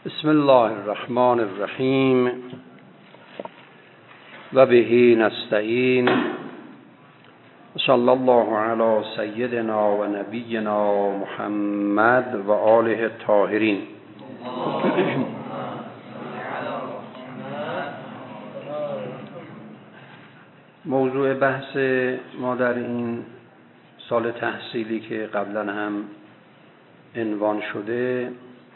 بسم الله الرحمن الرحیم و به نستعین صلی الله علی سیدنا و نبینا محمد و آله الطاهرین. موضوع بحث ما در این سال تحصیلی که قبلا هم عنوان شده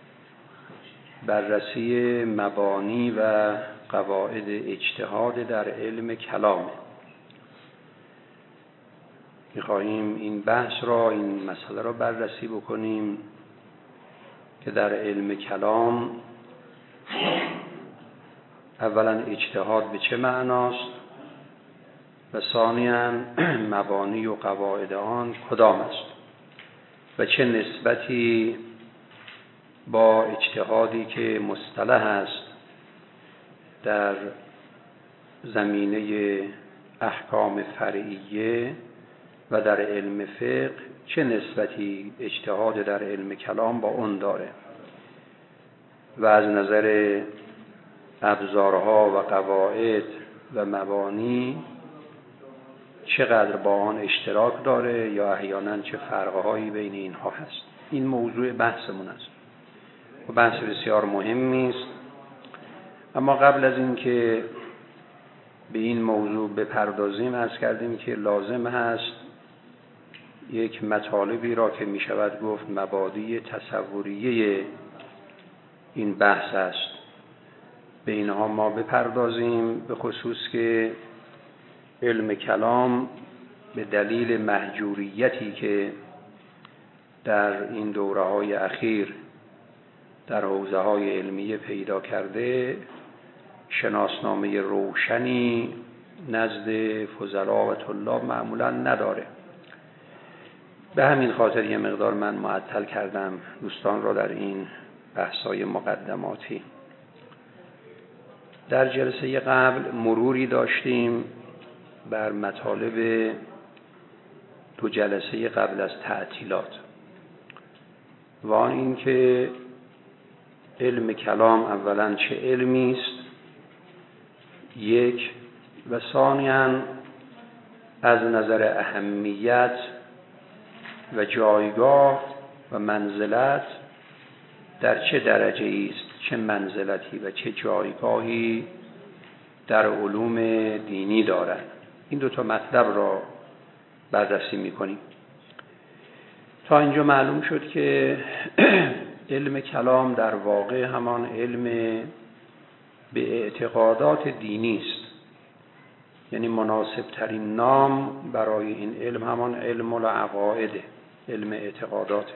بررسی مبانی و قواعد اجتهاد در علم کلام. می‌خواهیم این بحث را، این مسئله را بررسی بکنیم که در علم کلام اولا اجتهاد به چه معناست و ثانیاً مبانی و قواعد آن کدام است و چه نسبتی با اجتهادی که مصطلح است در زمینه احکام فرعیه و در علم فقه، چه نسبتی اجتهاد در علم کلام با اون داره و از نظر ابزارها و قواعد و مبانی چقدر با آن اشتراک داره یا احیانا چه فرقهایی بین اینها هست. این موضوع بحثمون است و بحث بسیار مهمی است. اما قبل از این که به این موضوع بپردازیم عرض کردیم که لازم هست یک مطالبی را که می شود گفت مبادی تصوریه این بحث است به اینها ما بپردازیم، به خصوص که علم کلام به دلیل مهجوریتی که در این دوره‌های اخیر در حوزه‌های علمیه پیدا کرده شناسنامه روشنی نزد فضلا و طلاب معمولا نداره. به همین خاطر یه مقدار من معطل کردم دوستان را در این بحث‌های مقدماتی. در جلسه قبل مروری داشتیم بر مطالب دو جلسه قبل از تعطیلات و آن این که علم کلام اولا چه علمی است یک، و ثانیاً از نظر اهمیت و جایگاه و منزلت در چه درجه‌ای است، چه منزلتی و چه جایگاهی در علوم دینی دارد. این دو تا مطلب را بررسی می‌کنیم. تا اینجا معلوم شد که علم کلام در واقع همان علم به اعتقادات دینی است، یعنی مناسب ترین نام برای این علم همان علم العقاید، علم اعتقادات.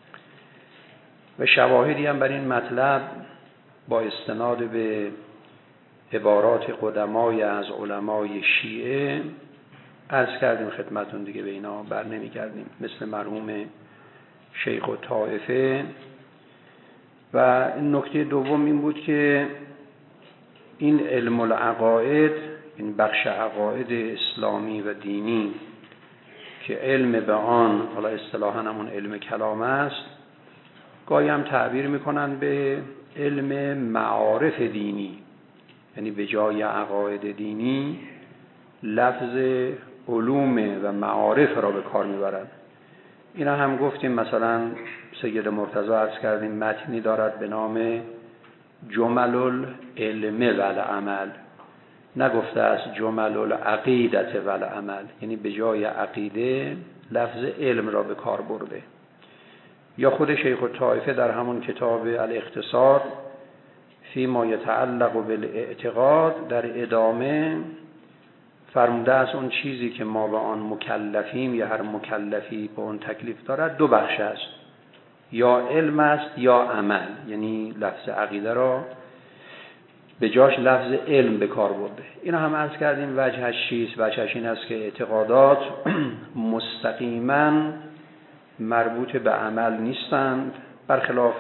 و شواهدی هم بر این مطلب با استناد به عبارات قدمای از علمای شیعه عرض کردیم خدمتون، دیگه به اینا بر نمی‌گردیم، مثل مرحوم شیخ الطائفه. و نکته دوم این بود که این علم العقاید، این بخش عقاید اسلامی و دینی که علم به آن حالا اصطلاحاً همون علم کلام است، گاهی هم تعبیر میکنن به علم معارف دینی، یعنی به جای عقاید دینی لفظ علوم و معارف را به کار میبرن. اینا هم گفتیم، مثلا سید مرتضی عرض کردیم متنی دارد به نام جمل العلم و العمل، نگفته است جمل العقیدت و العمل، یعنی به جای عقیده لفظ علم را به کار برده. یا خود شیخ الطائفه در همون کتاب الاختصار فی ما یتعلق بالاعتقاد در ادامه فرموده است اون چیزی که ما به آن مکلفیم یا هر مکلفی به اون تکلیف دارد دو بخش است، یا علم است یا عمل، یعنی لفظ عقیده را به جاش لفظ علم به کار برده. اینا هم عرض کردیم وجهش چیست. وجهش این است که اعتقادات مستقیما مربوط به عمل نیستند، برخلاف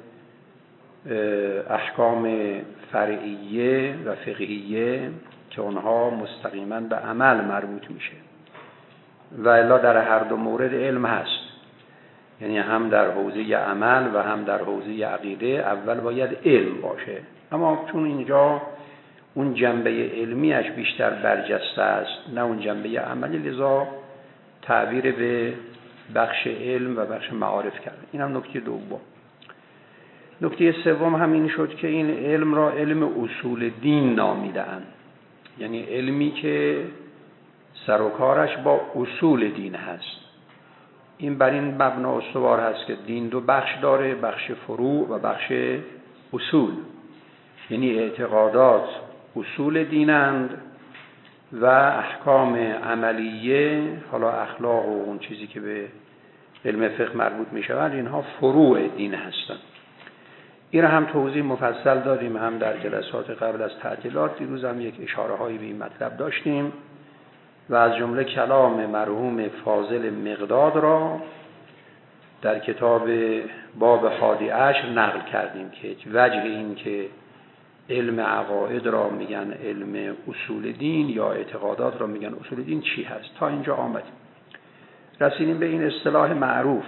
احکام فرعیه و فقهیه که اونها مستقیما به عمل مربوط میشه و الا در هر دو مورد علم هست. یعنی هم در حوزه عمل و هم در حوزه عقیده اول باید علم باشه. اما چون اینجا اون جنبه علمیش بیشتر برجسته است نه اون جنبه عملی، لذا تعبیر به بخش علم و بخش معارف کرد. این هم نکته دوم. نکته سوم هم این شد که این علم را علم اصول دین نامیدن، یعنی علمی که سر و کارش با اصول دین هست. این بر این مبنا استوار هست که دین دو بخش داره، بخش فروع و بخش اصول. یعنی اعتقادات اصول دینند و احکام عملیه، حالا اخلاق و اون چیزی که به علم فقه مربوط می شود، اینها فروع دین هستند. این را هم توضیح مفصل دادیم، هم در جلسات قبل از تعطیلات. دیروز هم یک اشاره هایی به این مطلب داشتیم و از جمله کلام مرحوم فاضل مقداد را در کتاب باب 11 نقل کردیم که وجه این که علم عقاید را میگن علم اصول دین یا اعتقادات را میگن اصول دین چی هست. تا اینجا آمدیم، رسیدیم به این اصطلاح معروف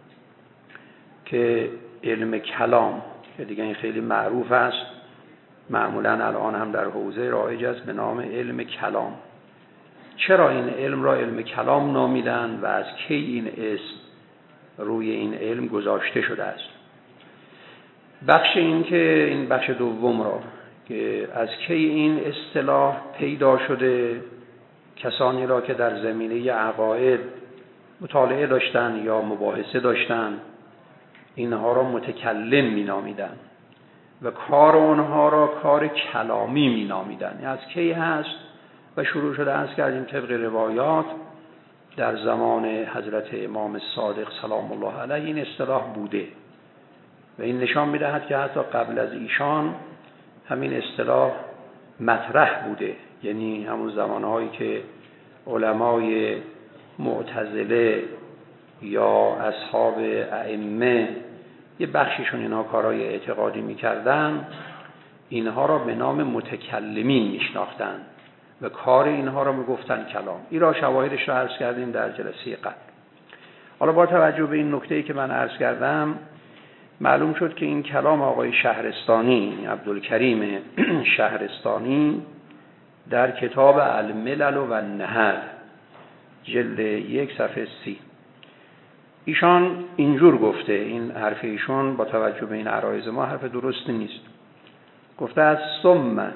که علم کلام، که دیگه این خیلی معروف است، معمولا الان هم در حوزه رایج است به نام علم کلام. چرا این علم را علم کلام نامیدن و از کی این اسم روی این علم گذاشته شده است؟ بخش این که این بخش دوم را که از کی این اصطلاح پیدا شده، کسانی را که در زمینه عقاید مطالعه داشتن یا مباحثه داشتن اینها را متکلم می نامیدن و کار اونها را کار کلامی می نامیدن. از کی هست و شروع شده است کردیم طبق روایات در زمان حضرت امام صادق سلام الله علیه این اصطلاح بوده و این نشان می‌دهد که حتی قبل از ایشان همین اصطلاح مطرح بوده. یعنی همون زمانهایی که علمای معتزله یا اصحاب ائمه یه بخشیشون اینها کارهای اعتقادی می‌کردن، اینها را به نام متکلمین میشناختن و کار اینها را میگفتن کلام. این را شواهدش را عرض کردیم در جلسه قبل. حالا با توجه به این نکته‌ای که من عرض کردم معلوم شد که این کلام آقای شهرستانی، عبدالکریم شهرستانی، در کتاب الملل و النهر جلد 1 صفحه 30 ایشان اینجور گفته، این حرف ایشون با توجه به این عرایض ما حرف درست نیست. گفته از ثم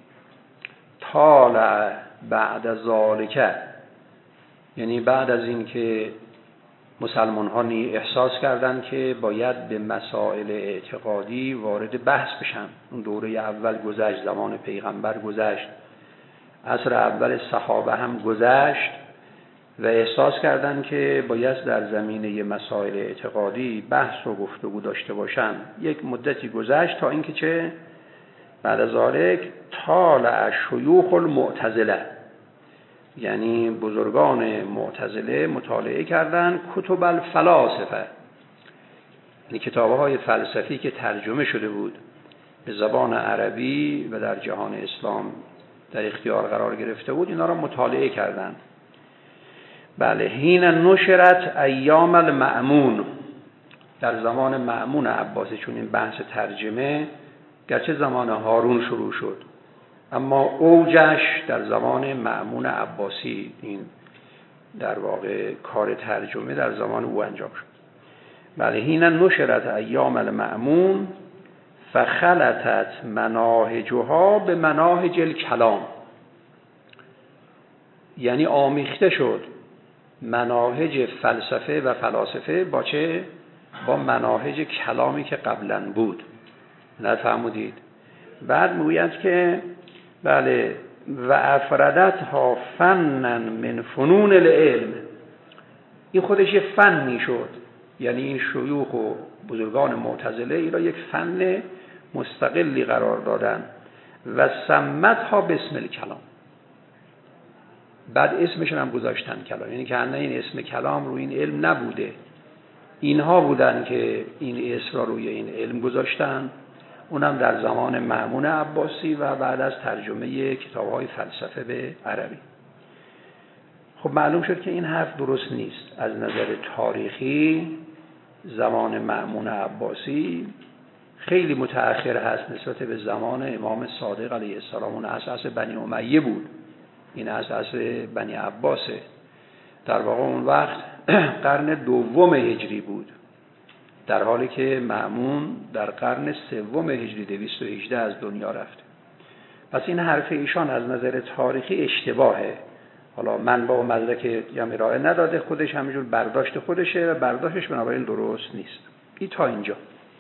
طالع بعد ذالک، یعنی بعد از این که مسلمان ها احساس کردند که باید به مسائل اعتقادی وارد بحث بشن. اون دوره اول گذشت، زمان پیغمبر گذشت، عصر اول صحابه هم گذشت و احساس کردند که باید در زمینه مسائل اعتقادی بحث و گفتگو داشته باشن. یک مدتی گذشت تا اینکه چه بعد از ذالک طالع شیوخ المعتزله، یعنی بزرگان معتزله مطالعه کردند کتب الفلاسفه، یعنی کتاب‌های فلسفی که ترجمه شده بود به زبان عربی و در جهان اسلام در اختیار قرار گرفته بود، اینا را مطالعه کردند. بله، حین نشرت ایام المأمون، در زمان مأمون عباسی، چون این بحث ترجمه گرچه زمان هارون شروع شد اما اوجش در زمان مأمون عباسی، این در واقع کار ترجمه در زمان او انجام شد. بله، حین نشرت ایام المأمون فخلطت مناهجها به مناهج الکلام، یعنی آمیخته شد مناهج فلسفه و فلاسفه با چه؟ با مناهج کلامی که قبلا بود. نفهمودید؟ بعد میگوید که بله و افردتها فنن من فنون العلم، این خودش یه فنی شد، یعنی این شیوخ و بزرگان معتزله ای را یک فن مستقلی قرار دادن و سمتها باسم الکلام، بعد اسمشون هم گذاشتن کلام، یعنی که این اسم کلام روی این علم نبوده، اینها بودن که این اسم را روی این علم گذاشتن، اونم در زمان مأمون عباسی و بعد از ترجمه کتاب‌های فلسفه به عربی. خب معلوم شد که این حرف درست نیست. از نظر تاریخی زمان مأمون عباسی خیلی متأخر هست نسبت به زمان امام صادق علیه السلام. اون اساس بنی امیه بود، این اساس بنی عباسه. در واقع اون وقت قرن دوم هجری بود، در حالی که مأمون در قرن سوم هجری 218 از دنیا رفته. پس این حرف ایشان از نظر تاریخی اشتباهه. حالا منبع و مدرک یا ارائه نداده، خودش همینجور برداشت خودشه و برداشتش بنابراین درست نیست. این تا اینجا.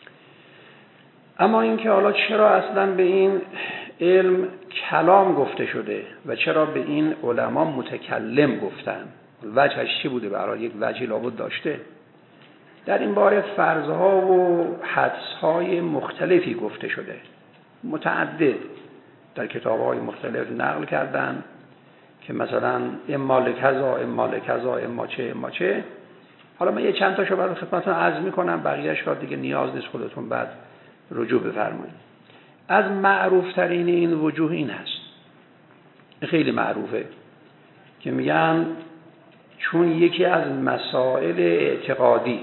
اما اینکه حالا چرا اصلا به این علم کلام گفته شده و چرا به این علما متکلم گفتن، وجهش چی بوده؟ برای یک وجهی لابد داشته. در این باره فرضها و حدسهای مختلفی گفته شده، متعدد در کتاب‌های مختلف نقل کردن که مثلا اما لکذا اما لکذا اما چه. حالا من یه چند تاشو برای خدمتتون عرض می‌کنم، بقیه‌اش را دیگه نیاز نیست خودتون بعد رجوع بفرمایید. از معروف ترین این وجوه این هست، خیلی معروفه، که میگن چون یکی از مسائل اعتقادی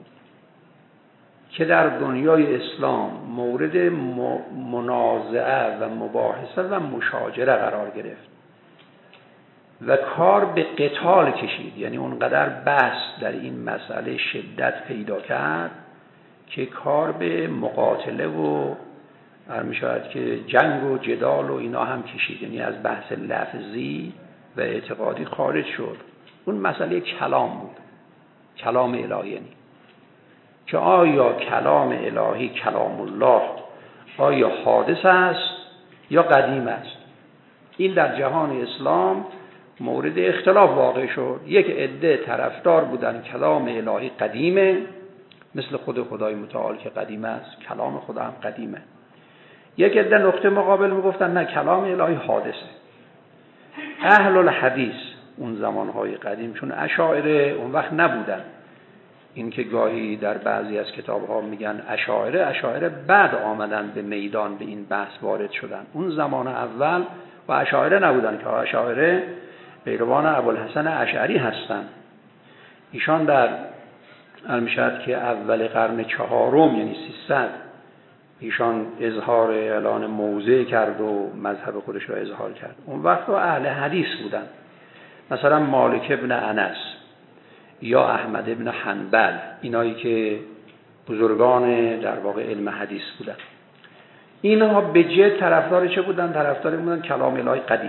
که در دنیای اسلام مورد منازعه و مباحثه و مشاجره قرار گرفت و کار به قتال کشید، یعنی اونقدر بحث در این مسئله شدت پیدا کرد که کار به مقاتله و میشود که جنگ و جدال و اینا هم کشید، یعنی از بحث لفظی و اعتقادی خارج شد. اون مسئله کلام بود، کلام الهی، یعنی که آیا کلام الهی کلام الله آیا حادث است یا قدیم است. این در جهان اسلام مورد اختلاف واقع شد. یک عده طرفدار بودن کلام الهی قدیمه، مثل خود خدای متعال که قدیم است، کلام خدا هم قدیمه. یک عده نقطه مقابل میگفتن نه، کلام الهی حادثه. اهل الحدیث اون زمانهای قدیم، چون اشاعره اون وقت نبودن، این که گاهی در بعضی از کتاب‌ها میگن اشاعره بعد آمدن به میدان به این بحث وارد شدن. اون زمان اول و اشاعره نبودن، که اشاعره پیروان ابوالحسن اشعری هستن. ایشان در میشد که اول قرن چهارم یعنی 300 ایشان اظهار اعلان موضع کرد و مذهب خودش را اظهار کرد. اون وقت اهل حدیث بودن، مثلا مالک ابن انس یا احمد ابن حنبل، اینایی که بزرگان در واقع علم حدیث بودن. اینها به جد طرفدار چه بودن؟ طرفدار بودن کلام الهی قدیم.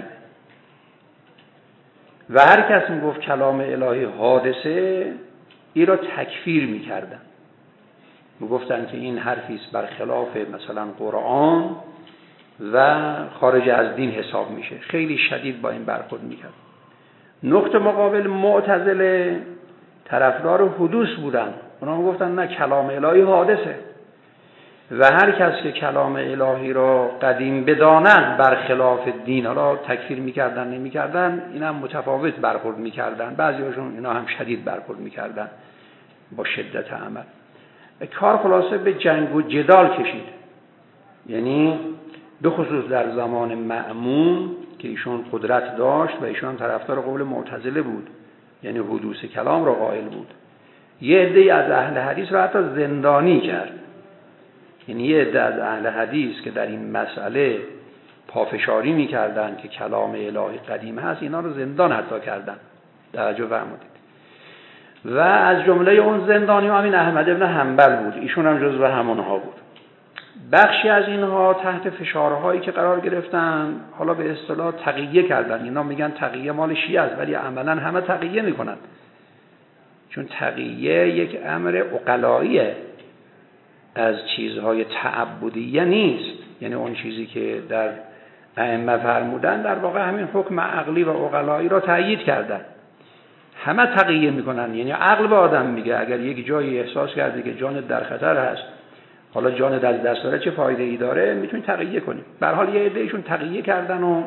و هر کس میگفت کلام الهی حادثه، این را تکفیر میکردن، میگفتن که این حرفی است برخلاف مثلا قرآن و خارج از دین حساب میشه. خیلی شدید با این برخورد میکرد. نقطه مقابل معتزله طرفدار حدوث بودن، اونا میگفتن نه، کلام الهی حادثه و هر کس که کلام الهی را قدیم بداند برخلاف دین، حالا تکفیر میکردن نمیکردن، اینا هم متفاوت برخورد میکردن، بعضیاشون اینا هم شدید برخورد میکردن با شدت عمل. کار خلاصه به جنگ و جدال کشید، یعنی به خصوص در زمان مأمون که ایشون قدرت داشت و ایشون طرفدار قول معتزله بود، یعنی حدوث کلام را قائل بود. یه عده از اهل حدیث را حتی زندانی کرد، یعنی یه عده از اهل حدیث که در این مسئله پافشاری می‌کردند که کلام الهی قدیم هست، اینا رو زندان حتی کردن. توجه فرمودید. و از جمله اون زندانی همین احمد ابن حنبل بود، ایشون هم جزو همونها بود. بخشی از اینها تحت فشارهایی که قرار گرفتن، حالا به اصطلاح تقیه کردن. اینا میگن تقیه مال شیعه است، ولی عملا همه تقیه میکنن، چون تقیه یک امر عقلاییه، از چیزهای تعبدیه نیست. یعنی اون چیزی که در ائمه فرمودن در واقع همین حکم عقلی و عقلایی را تأیید کردن. همه تقیه میکنن، یعنی عقل به آدم میگه اگر یک جایی احساس کرده که جانت در خطر هست، حالا جانت از دست داره، چه فایده ای داره، میتونی تقیه کنی. به هر حال یه عده‌ایشون تقیه کردن و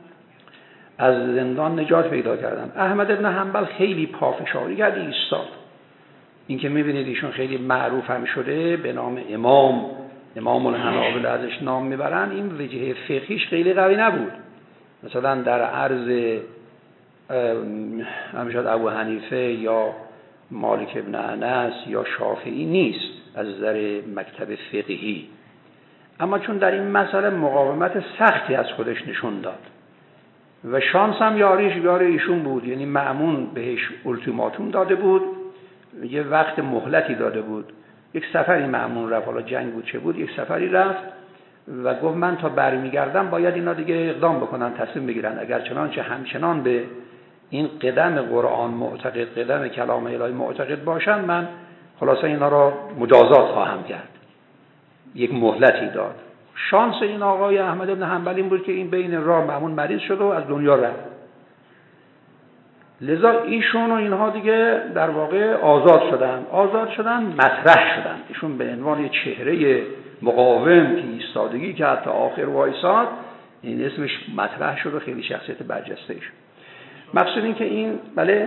از زندان نجات پیدا کردن. احمد ابن حنبل خیلی پافشاری کرد، ایستاد. این که میبینید ایشون خیلی معروف هم شده به نام امام الحنابلة ازش نام میبرن، این وجه فقهیش خیلی قوی نبود. مثلا در عرض همشاد ابو حنیفه یا مالک ابن انس یا شافعی نیست از نظر مکتب فقهی، اما چون در این مسئله مقاومت سختی از خودش نشون داد و شانس هم یار ایشون بود، یعنی مأمون بهش التیماتوم داده بود، یه وقت مهلتی داده بود، یک سفری مأمون رفت، حالا جنگ بود چه بود، یک سفری رفت و گفت من تا برمیگردم باید اینا دیگه اقدام بکنن، تصمیم بگیرن، اگر چنانچه همچنان به این قدم قرآن معتقد، قدم کلام الهی معتقد باشن، من خلاصه اینا را مجازات خواهم کرد. یک مهلتی داد. شانس این آقای احمد بن حنبل این بود که این بین راه مأمون مریض شد و از دنیا رفت، لذا ایشون و اینها دیگه در واقع آزاد شدن، مطرح شدن. ایشون به عنوان چهره مقاوم که ایستادگی که حتی آخر وایساد، این اسمش مطرح شد و خیلی شخصیت برجسته شد. مقصود این که این بله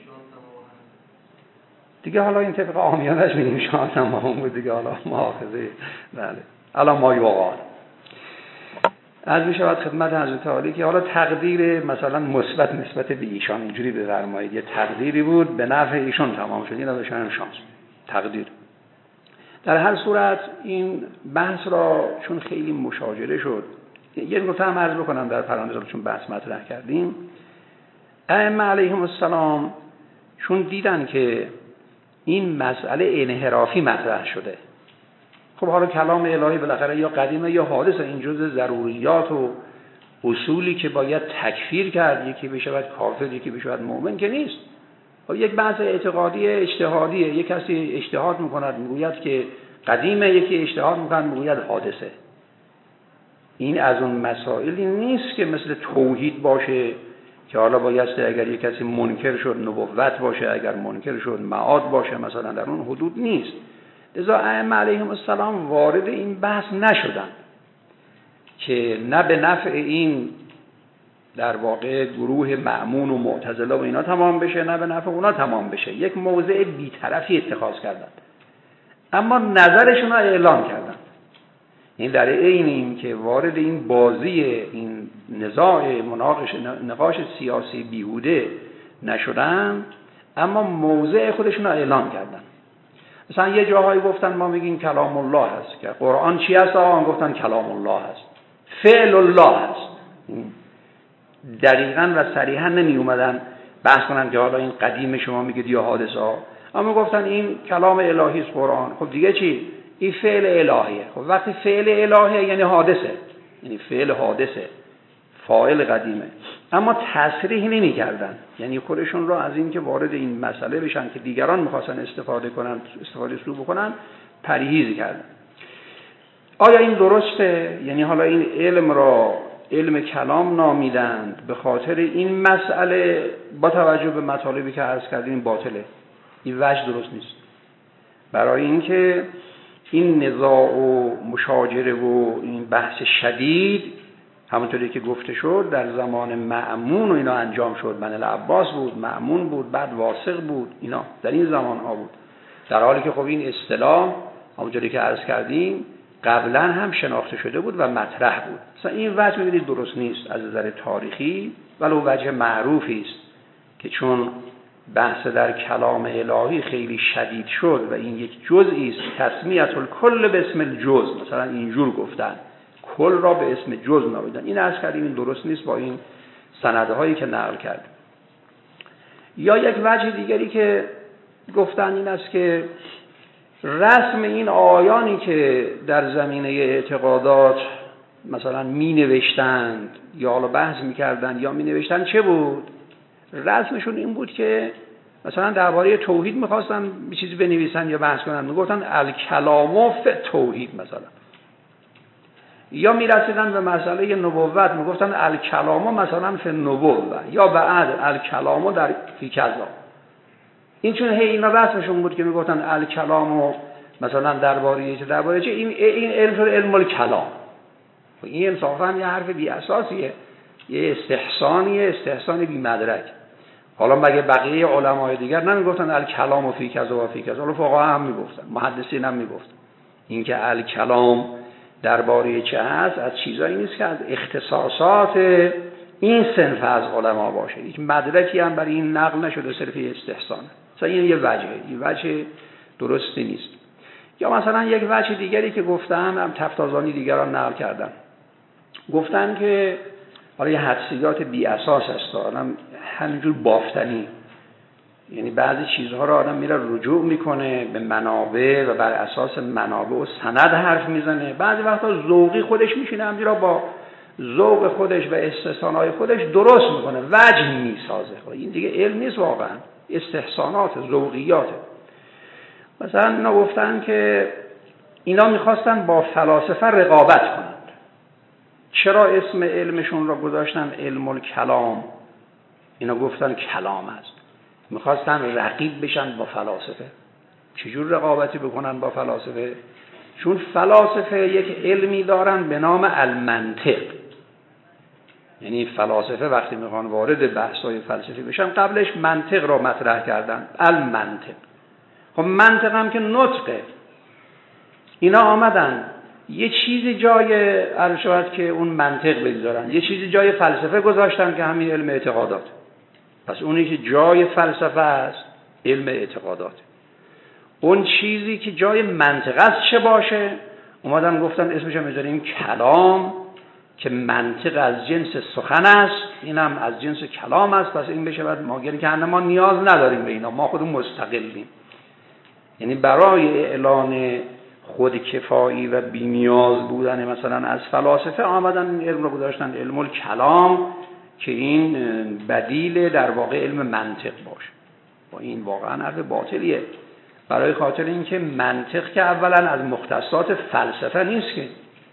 دیگه، حالا این طبق عامیانش میگیم شانس هم بود دیگه، حالا مؤاخذه. بله الان ما یوقان از میشود خدمت حضرت عالی که حالا تقدیر مثلا مثبت نسبت به ایشان اینجوری بفرمایید، یه تقدیری بود به نفع ایشان تمام شد، این ازشان شانس تقدیر. در هر صورت این بحث را چون خیلی مشاجره شد، یه نکته هم عرض بکنم در پرانتز چون بحث مطرح کردیم. ائمه علیهم السلام چون دیدن که این مسئله انحرافی مطرح شده، خب حالا کلام الهی بالاخره یا قدیمه یا حادثه، این جزء ضروریات و اصولی که باید تکفیر کرد، یکی بشود کافر یکی بشود مؤمن که نیست. یک بحث اعتقادی اجتهادیه، یک کسی اجتهاد میکند میگوید که قدیمه، یکی اجتهاد میکند میگوید حادثه. این از اون مسائلی نیست که مثل توحید باشه که حالا بایسته اگر یک کسی منکر شد نبوت باشه، اگر منکر شد معاد باشه، مثلا در اون حدود نیست. لذا ائمه علیهم السلام وارد این بحث نشدن که نه به نفع این در واقع گروه مأمون و معتزله و اینا تمام بشه، نه به نفع اونا تمام بشه. یک موضع بی‌طرفی اتخاذ کردن، اما نظرشون رو اعلام کردن. این در عین این که وارد این بازی، این نزاع نقاش سیاسی بیهوده نشدن، اما موضع خودشون رو اعلام کردن. مثلا یه جاهایی گفتن ما میگیم کلام الله هست، که قرآن چی هست؟ آن گفتن کلام الله هست، فعل الله هست. دقیقاً و صریحاً نمی اومدن بحث کنن که حالا این قدیم شما میگید یا حادثه ها، اما گفتن این کلام الهی است قرآن. خب دیگه چی؟ این فعل الهیه. خب وقتی فعل الهیه یعنی حادثه، یعنی فعل حادثه، فاعل قدیمه. اما تصریح نمی کردن، یعنی خودشون را از این که وارد این مسئله بشن که دیگران میخواستن استفاده سو بکنن پرهیز کردن. آیا این درسته؟ یعنی حالا این علم را علم کلام نامیدند به خاطر این مسئله، با توجه به مطالبی که عرض کردیم باطله. این وجه درست نیست. برای اینکه این نزاع و مشاجره و این بحث شدید همونطوری که گفته شد در زمان مأمون و اینا انجام شد. بن العباس بود، مأمون بود، بعد واسق بود، اینا در این زمان ها بود، در حالی که خب این اصطلاح همونطوری که عرض کردیم قبلا هم شناخته شده بود و مطرح بود. مثلا این وجه می‌بینید درست نیست از نظر تاریخی، ولو وجه معروفی است که چون بحث در کلام الهی خیلی شدید شد و این یک جزئی است، تسمیت الکل به اسم الجزء، مثلا اینجور گفتن کل را به اسم جزء نامیدن. این عرض کردیم این درست نیست با این سندهایی که نقل کرد. یا یک وجه دیگری که گفتن این است که رسم این آیانی که در زمینه اعتقادات مثلا می نوشتند یا حالا بحث می کردند یا می نوشتند چه بود؟ رسمشون این بود که مثلا درباره توحید می خواستن bir چیزی بنویسن یا بحث کنن، می گفتن الکلام فی توحید مثلا. یا می رسیدن به مسئله نبوت می گفتن الکلام مثلا فی نبوت، یا بعد الکلام در فی کذا. این چون اینا رسمشون بود که میگفتن الکلام مثلا درباره چه این علم الکلام. این انصافا یه حرف بی اساسیه، یه استحسان بی مدرک. حالا مگه بقیه علمای دیگر نمیگفتن الکلام فی کذا و فی کذا؟ حالا فقها هم میگفتن، محدثین هم میگفتن. این که الکلام درباره چه هست از چیزایی نیست که از اختصاصات این صنف از علما باشه. یک مدرکی هم برای این نقل نشده، صرف استحسانه. مثلا این یه وجه درستی نیست. یا مثلا یک وجه دیگری که گفتم، هم تفتازانی دیگران نقل کردن، گفتن که حالا یه حدسیات بی اساس هست، آدم همینجور بافتنی، یعنی بعضی چیزها رو آدم میره رجوع میکنه به منابع و بر اساس منابع و سند حرف میزنه، بعضی وقتا ذوقی خودش میشینه همینجورا با ذوق خودش و استحسانهای خودش درست میکنه، وجه میسازه. این دیگه علم نیست، واقعا استحسانات، ذوقیاته. مثلا اینا گفتن که اینا میخواستن با فلاسفه رقابت کنند. چرا اسم علمشون را گذاشتن علم الکلام؟ اینا گفتن کلام است، میخواستن رقیب بشن با فلاسفه. چجور رقابتی بکنن با فلاسفه؟ چون فلاسفه یک علمی دارن به نام المنطق، یعنی فلاسفه وقتی میخوان وارد بحث‌های فلسفی بشن قبلش منطق را مطرح کردن، المنطق. خب منطق هم که نطقه. اینا آمدن یه چیزی جای عرشوت که اون منطق بگذارن، یه چیزی جای فلسفه گذاشتن که همین علم اعتقادات. پس اونی که جای فلسفه است علم اعتقادات. اون چیزی که جای منطق است چه باشه؟ اومدن گفتن اسمش میذاریم کلام، که منطق از جنس سخن است، اینم از جنس کلام است. پس این بشه بعد ما گیری که ما نیاز نداریم به اینا، ما خودمون مستقلیم. یعنی برای اعلان خودکفایی و بی‌نیاز بودن مثلا از فلاسفه آمدن این علم رو گذاشتن علم الکلام، که این بدیل در واقع علم منطق باشه. با این واقعا حرف باطلیه، برای خاطر اینکه منطق که اولا از مختصات فلسفه نیست. که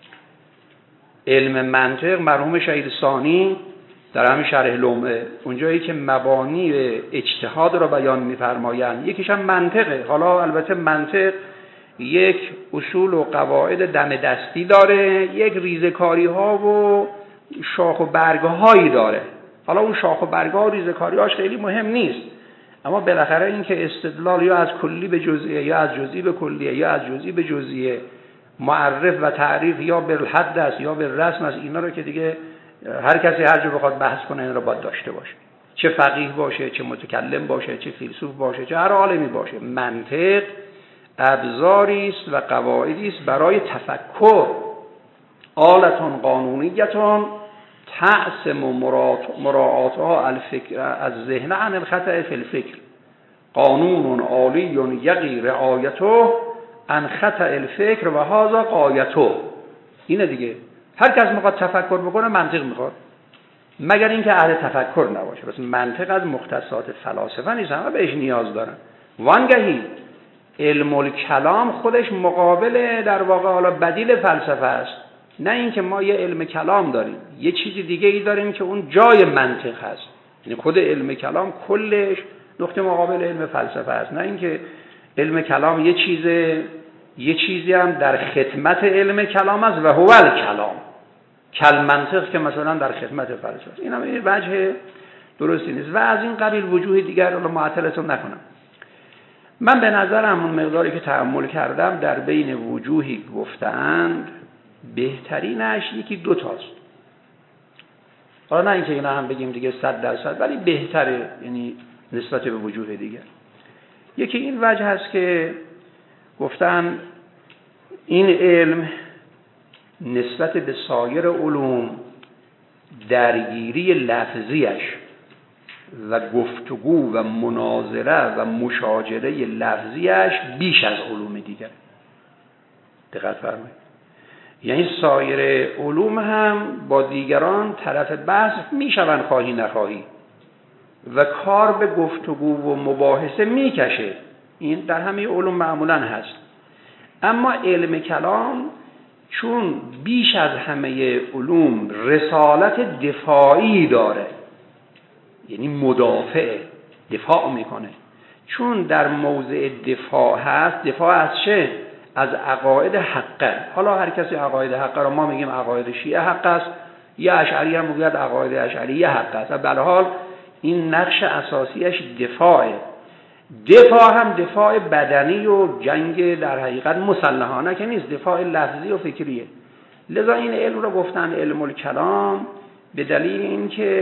علم منطق مرحوم شهید ثانی در همین شرح لمعه اونجایی که مبانی اجتهاد را بیان می‌فرمایند یکیش هم منطقه. حالا البته منطق یک اصول و قواعد دم دستی داره، یک ریزه‌کاری ها و شاخ و برگ هایی داره. حالا اون شاخ و برگ ها و ریزه‌کاری هاش خیلی مهم نیست، اما بالاخره این که استدلال یا از کلی به جزئیه یا از جزئی به کلیه یا از جزئی به جزئیه، معرف و تعریف یا بالحد است یا بالرسم است، اینا رو که دیگه هر کسی هر جا بخواد بحث کنه این رو باید داشته باشه، چه فقیه باشه، چه متکلم باشه، چه فیلسوف باشه، چه هر عالمی باشه. منطق ابزاری است و قواعدی است برای تفکر، آلتون قانونیتون تعصم مراعاتها الفکر از ذهن عن الخطأ فی الفکر، قانون عالی یقی رعایته عن خطأ الفکر و هذا غایته. اینه دیگه، هر کس میخواد تفکر بکنه منطق میخواد، مگر اینکه اهل تفکر نباشه. بس منطق از مختصات فلاسفه نیست، همه بهش نیاز دارن. وانگهی علم الکلام خودش مقابل در واقع حالا بدیل فلسفه است. نه اینکه ما یه علم کلام داریم، یه چیزی دیگه ای داریم که اون جای منطق هست. یعنی خود علم کلام کلش نقطه مقابل علم فلسفه است. نه اینکه علم کلام یه چیزی هم در خدمت علم کلام است و هو الکلام، کل منطق که مثلا در خدمت فلسفه است. این هم این وجه درستی نیست و از این قبیل وجوه دیگر رو معطلتون نکنم. من به نظرم اون مقداری که تأمل کردم در بین وجوهی گفتند بهترینش یکی دو تاست. حالا نه اینکه اینا هم بگیم دیگه 100%، ولی بهتره، یعنی نسبت به وجوه دیگر. یکی این وجه هست که گفتن این علم نسبت به سایر علوم درگیری لفظیش و گفتگو و مناظره و مشاجره لفظیش بیش از علوم دیگر. دقت فرمایید. یعنی سایر علوم هم با دیگران طرف بحث میشون خواهی نخواهی و کار به گفتگو و مباحثه میکشه. این در همه علوم معمولا هست. اما علم کلام چون بیش از همه علوم رسالت دفاعی داره، یعنی مدافع، دفاع میکنه. چون در موضع دفاع هست، دفاع از چه؟ از عقاید حقه. حالا هر کسی عقاید حقه رو، ما میگیم عقاید شیعه حق است، یا اشعری هم میگه عقاید اشعری حق است. به هر حال این نقش اساسیش دفاعه. دفاع هم دفاع بدنی و جنگ در حقیقت مسلحانه که نیست، دفاع لفظی و فکریه. لذا این علم رو گفتن علم الکلام به دلیل اینکه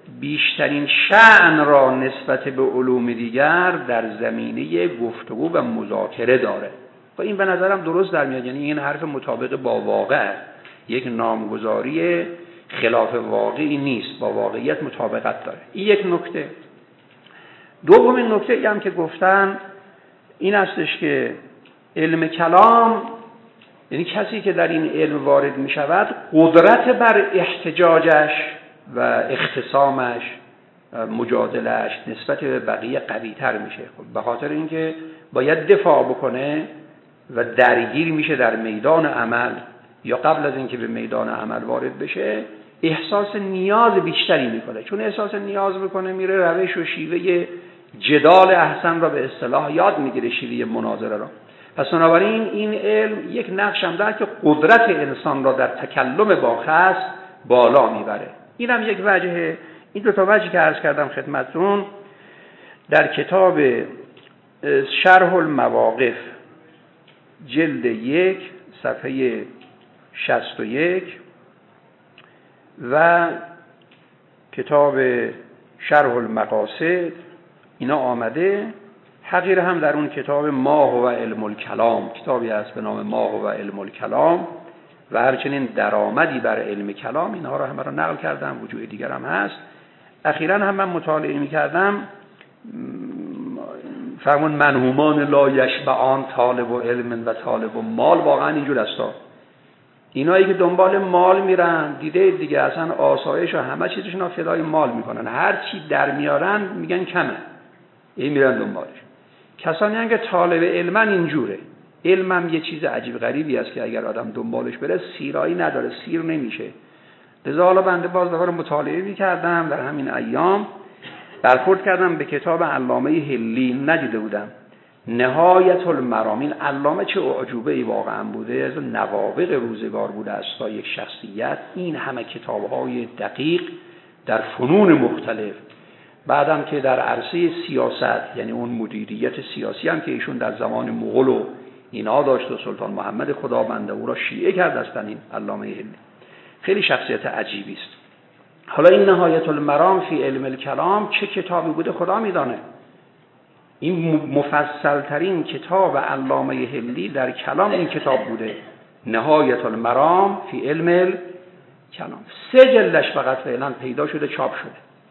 بیشترین شأن را نسبت به علوم دیگر در زمینه گفتگو و مذاکره داره و این به نظرم درست در میاد. یعنی این حرف مطابق با واقع، یک نامگذاری خلاف واقعی نیست، با واقعیت مطابقت داره. این یک نکته. دومین نکته هم که گفتن این استش که علم کلام، یعنی کسی که در این علم وارد می شود، قدرت بر احتجاجش و اختصامش، مجادلش نسبت به بقیه قوی تر میشه، به خاطر اینکه باید دفاع بکنه و درگیر میشه در میدان عمل، یا قبل از اینکه به میدان عمل وارد بشه احساس نیاز بیشتری میکنه. چون احساس نیاز میکنه میره روش و شیوه جدال احسن را به اصطلاح یاد میگیره، شیوه مناظره را. پس بنابراین این علم یک نقش هم داره که قدرت انسان را در تکلم با خصم بالا میبره. این هم یک وجهه. این دو تا وجهی که عرض کردم خدمتتون در کتاب شرح المواقف جلد 1 صفحه 61 و کتاب شرح المقاصد اینا آمده. حقیر هم در اون کتاب ما هو علم الکلام، کتابی هست به نام ما هو علم الکلام و همچنین درآمدی بر علم کلام، اینها رو همه رو نقل کردم، وجوه دیگر هم هست. اخیراً هم من مطالعه می‌کردم فرمون منهومان لا یشبعان طالب و علم و طالب و مال، واقعا اینجور است. اینایی که دنبال مال میرن دیده دیگه اصلا آسایش و همه چیزشون رو فدای مال میکنن، هر چی در میارن میگن کمه، این میرن دنبالش. کسانی هستن که طالب علمن اینجوره. علمم یه چیز عجیب غریبی است که اگر آدم دنبالش بره سیرایی نداره، سیر نمیشه. لذا حالا بنده باز دوباره مطالعه میکردم در همین ایام، برخورد کردم به کتاب علامه هلی، ندیده بودم، نهایت المرام. این علامه چه اعجوبه ای واقعا بوده، از نوابغ روزگار بوده است تا یک شخصیت. این همه کتاب‌های دقیق در فنون مختلف، بعدم که در عرصه سیاست، یعنی اون مدیریت سیاسی هم که ایشون در زمان مغول و اینا داشت و سلطان محمد خدابنده او را شیعه کرد هستن، این علامه هلی خیلی شخصیت عجیبی است. حالا این نهایت المرام فی علم الکلام چه کتابی بوده خدا میدانه. این مفصل ترین کتاب علامه هلی در کلام این کتاب بوده، نهایت المرام فی علم الکلام. 3 جلدش فقط فعلا پیدا شده، چاپ شده.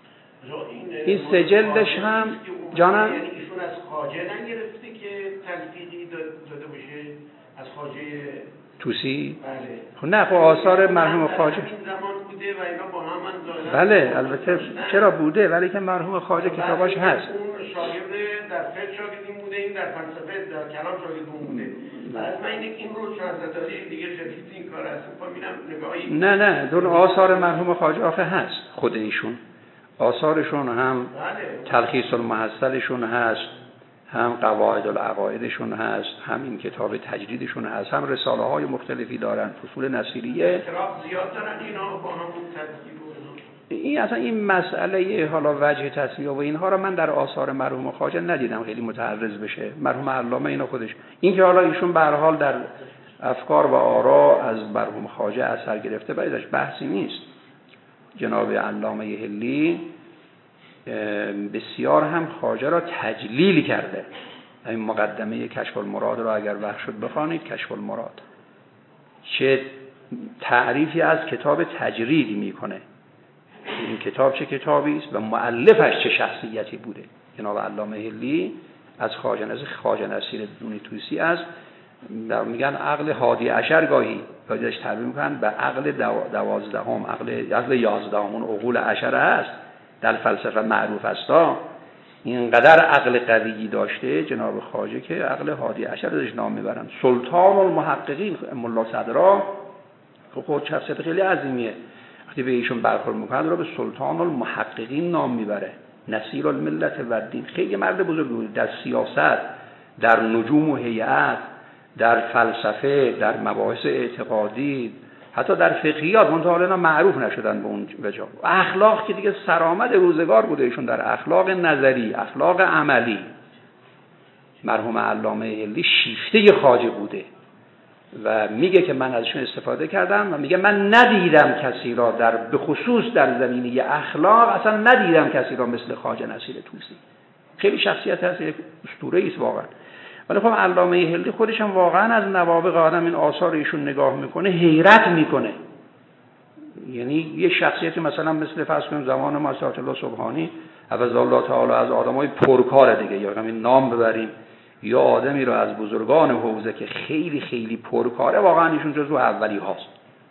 این 3 جلدش هم جانم یعنی ایشون از خواجه نگرفته که تلفیقی داده باشه از خواجه توسی؟ بله. خب نه، خب آثار مرحوم خواجه این زمان بوده و اینا با هم دادن. بله البته چرا بوده، ولی که مرحوم خواجه کتاباش هست. اون شاگرد در فقه شاگردی بوده، این در فلسفه در کلام شاگردی بوده. از من این رو شاهزادی دیگه شدید این کار است. میبینم نگاهی نه دون آثار مرحوم خواجه آخه هست، خود ایشون آثارشون هم تلخیص المحصلشون هست، هم قواعد العقایدشون هست، هم این کتاب تجریدشون هست، هم رساله های مختلفی دارن، فصول نصیریه اعتراف زیاد دارن اینا با هم ترتیب. این اصلا این مسئله حالا وجه تصمیه و اینها رو من در آثار مرحوم خواجه ندیدم خیلی متعرض بشه. مرحوم علامه اینا خودش، این که حالا ایشون به هر حال در افکار و آرا از مرحوم خواجه اثر گرفته، ولی ازش بحثی نیست. جناب علامه هلی بسیار هم خواجه را تجلیل کرده. این مقدمه کشف المراد را اگر وقت شد بخوانید، کشف المراد چه تعریفی از کتاب تجرید میکنه، این کتاب چه کتابی است و مؤلفش چه شخصیتی بوده. جناب علامه هلی از خواجه نصیرالدین طوسی است، میگن عقل هادی عشر، گاهی ازش تعبیر میکنن به عقل 12ام، عقل 11ام، اون عقول عشره است در فلسفه معروف است. اینقدر عقل قوی داشته جناب خواجه که عقل هادی عشر ازش نام میبرن. سلطان المحققین ملا صدرا خود شخصیت خیلی عظیمیه، وقتی به ایشون برخورد میکنن رو به سلطان المحققین نام میبره. نصیر الملت و دین، خیلی مرد بزرگ بود در سیاست، در نجوم و هیئت، در فلسفه، در مباحث اعتقادی، حتی در فقهیات، منتها حالا معروف نشدن به اون وجه. اخلاق که دیگه سرآمد روزگار بوده ایشون، در اخلاق نظری، اخلاق عملی. مرحوم علامه هلی شیفته خواجه بوده، و میگه که من ازشون استفاده کردم و میگه من ندیدم کسی را به خصوص در زمینه اخلاق اصلا ندیدم کسی را مثل خواجه نصیر طوسی. خیلی شخصیت هست، یک اسطوره‌ای است واقعا. ولی خب علامه هندی خودش هم واقعا از نوابغ آدم این آثار ایشون نگاه میکنه حیرت میکنه. یعنی یه شخصیتی مثلا مثل فرض کنیم زمان ما آیت الله سبحانی حفظه الله تعالی از آدمای پرکار دیگه، یا همین نام ببریم، یا آدمی رو از بزرگان حوزه که خیلی خیلی پرکاره، واقعا ایشون جزو اولی هاست.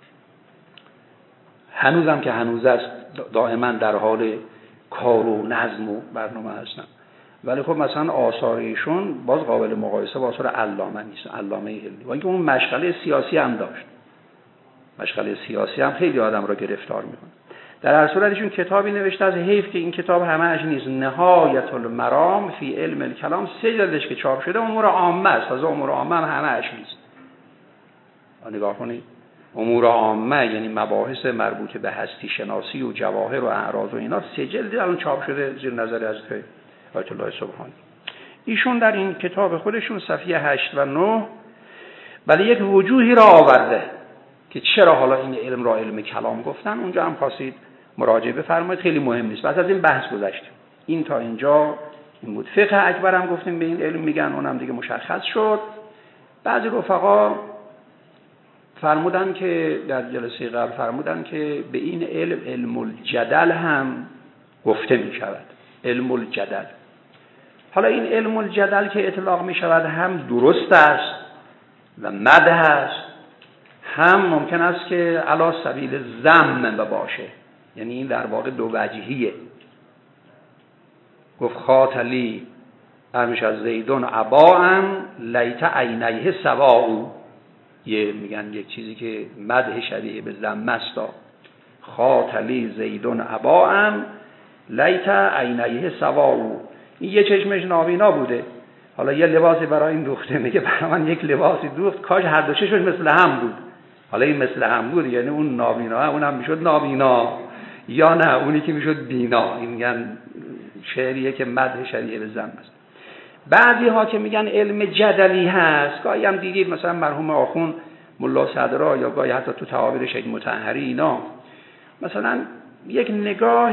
هنوزم که هنوز است دائما در حال کار و نظم و برنامه هستن. ولی خب مثلا آثار ایشون باز قابل مقایسه با آثار علامه نیست، علامه هندی. و اینکه اون مشغله سیاسی هم داشت، مشغله سیاسی هم خیلی آدم را گرفتار میکنه. در هر صورت ایشون کتابی نوشته، از حیف که این کتاب همه‌اش نیست، نهایت المرام فی علم الکلام، 3 جلدش که چاپ شده امور عامه است، تازه امور عامه هم همه‌اش نیست. نگاه کنید، امور عامه یعنی مباحث مربوط به هستی شناسی و جواهر و اعراض و اینا، 3 جلد الان چاپ شده زیر نظر حضرت آیت الله سبحانی. ایشون در این کتاب خودشون صفحه 8 و 9 ولی یک وجوهی را آورده که چرا حالا این علم را علم کلام گفتن. اونجا هم خواستید مراجعه بفرمایید، خیلی مهم نیست، بس از این بحث گذشتیم. این تا اینجا این بود. فقه اکبر هم گفتیم به این علم میگن، اونم دیگه مشخص شد. بعضی رفقا فرمودن که در جلسه قبل فرمودن که به این علم الجدل هم گفته می شود. علم الجدل، حالا این علم الجدل که اطلاق می شود هم درست است و مدح است، هم ممکن است که علی سبیل ذم باشه، یعنی این در واقع دو وجهیه. گفت خاطلی ارمش از زیدون عباء لیت عینیه سواء، یه میگن یک چیزی که مدح شبیه به ذم است. خاطلی زیدون عباء لیت عینیه سواء، این یه چشمش نابینا بوده، حالا یه لباسی برای این دوخته، میگه برای من یک لباسی دوخت، کاش هر دو چشمش مثل هم بود. حالا این مثل هم بود یعنی اون نابینا اونم میشد نابینا، یا نه اونی که میشد بینا. این میگن شعریه که مدح شبیه به ذم است. بعضی ها که میگن علم جدلی هست، گاهی هم دیدید مثلا مرحوم آخوند ملا صدرا یا گاهی حتی تو تعابیر شیخ مطهری اینا مثلا یک نگاه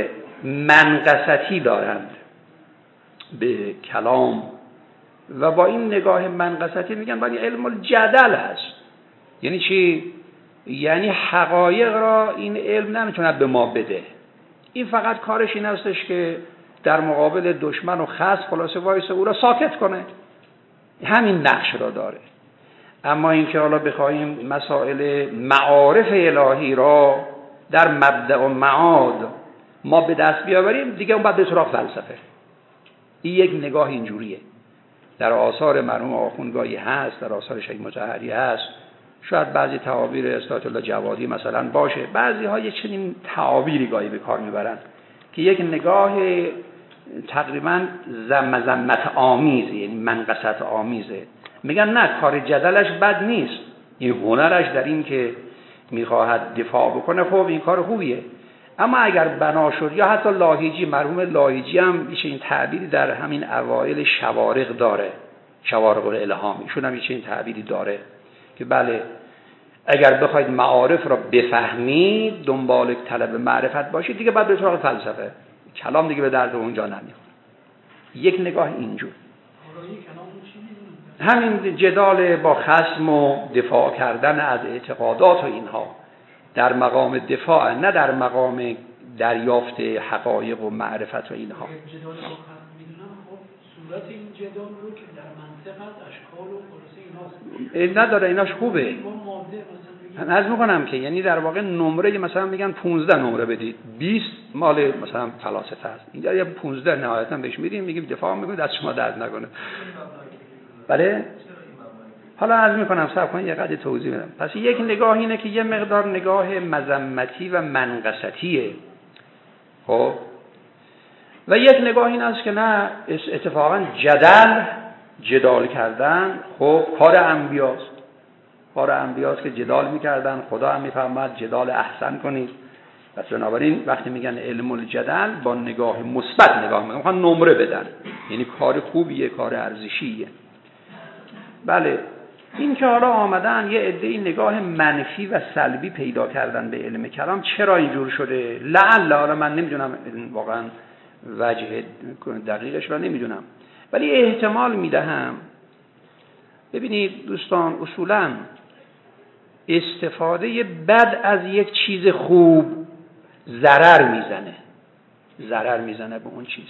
منقصتی دارند به کلام و با این نگاه منقصتی میگن ولی علم الجدل هست. یعنی چی؟ یعنی حقایق را این علم نمیتونه به ما بده، این فقط کارش این هستش که در مقابل دشمن و خصم خلاصه وایسه او را ساکت کنه، همین نقش را داره. اما اینکه حالا بخوایم مسائل معارف الهی را در مبدأ و معاد ما به دست بیاوریم، دیگه اون بعد به سراغ فلسفه. این یک نگاه اینجوریه. در آثار مرحوم آخوندگاهی هست، در آثار شیخ مطهری هست، شاید بعضی تعابیر استاد الله جوادی مثلا باشه، بعضی ها یه چنین تعابیری گاهی به کار میبرن که یک نگاه تقریبا ذمت آمیزه، یعنی منقصت آمیزه. میگن نه، کار جدلش بد نیست، این هنرش در این که میخواهد دفاع بکنه، خب این کار خوبیه. اما اگر بنا شد، یا حتی لاهیجی، مرحوم لاهیجی هم میشه این تعبیری در همین اوایل شوارق داره، شوارق الهام، ایشون هم میشه این تعبیری داره که بله اگر بخواید معارف را بفهمید، دنبال طلب معرفت باشید، دیگه بعد به سراغ فلسفه، کلام دیگه به درد اونجا نمیخوره. یک نگاه اینجور. همین جدال با خصم و دفاع کردن از اعتقادات و اینها در مقام دفاع، نه در مقام دریافت حقایق و معرفت و اینها. جدال با خصم میدونم، خب صورت این جدال رو که در منطق از اشکال و خلاصه ایناست نداره، ایناش خوبه. عرض میکنم که یعنی در واقع نمره مثلا میگن 15 نمره بدید، 20 مال مثلا فلاسفه است، اینجا یه 15 نهایتا بهش میدیم، میگیم دفاع میکنید از شما درد نکنه. بله حالا عرض میکنم صبر کنید یه قدر توضیح بدم. پس یک نگاه اینه که یه مقدار نگاه مذمتی و منقصتیه، خب، و یک نگاه این است که نه، اتفاقا جدال کردن خب کار انبیاست، کار انبیاست که جدال میکردن، خدا هم میفرماد جدال احسن کنید. پس بنابراین وقتی میگن علم الجدل با نگاه مثبت نگاه میکنن، میخوان نمره بدن، یعنی کار خوبیه، کار ارزشیه. بله این که حالا آمدن یه عده‌ای نگاه منفی و سلبی پیدا کردن به علم کلام، چرا اینجور شده؟ لعل، حالا من نمیدونم واقعا وجه دقیقش رو نمیدونم، ولی احتمال میدهم. ببینید دوستان، اصولا استفاده بد از یک چیز خوب ضرر میزنه به اون چیز.